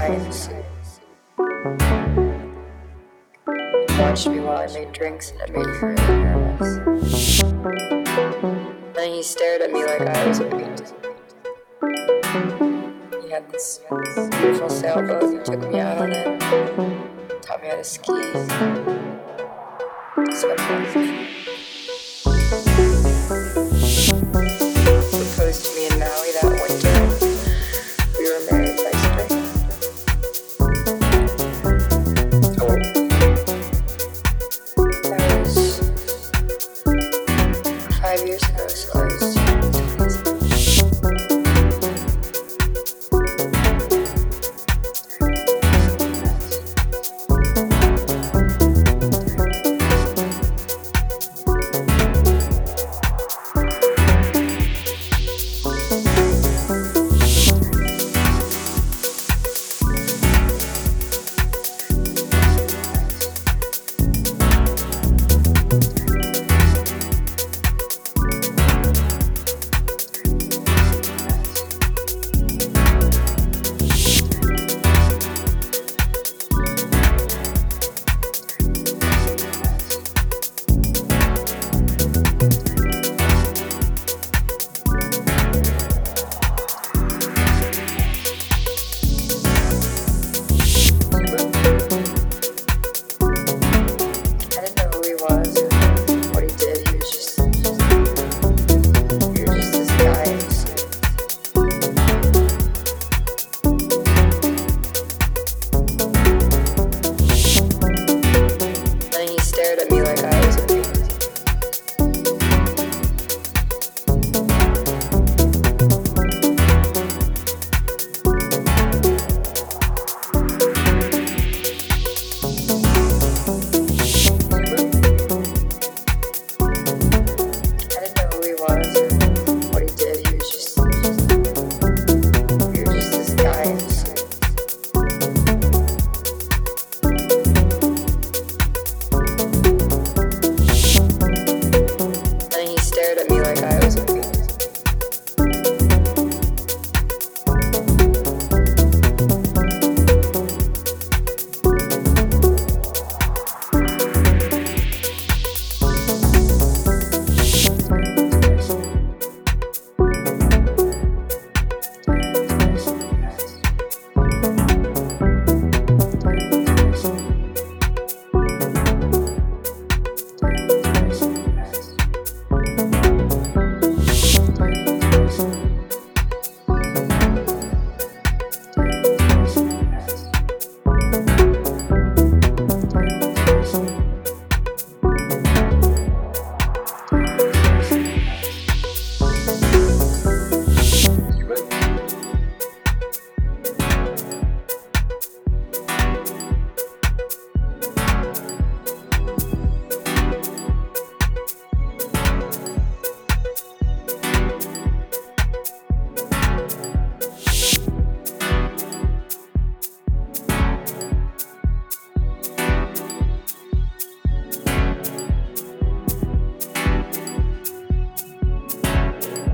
guys watched me while I made drinks and it made me really nervous. And he stared at me like I was a beast. He had this beautiful sailboat, he took me out on it, taught me how to ski. Proposed to me in Maui that winter. We were married by spring. That was 5 years ago, so I was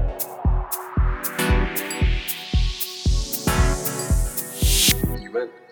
问。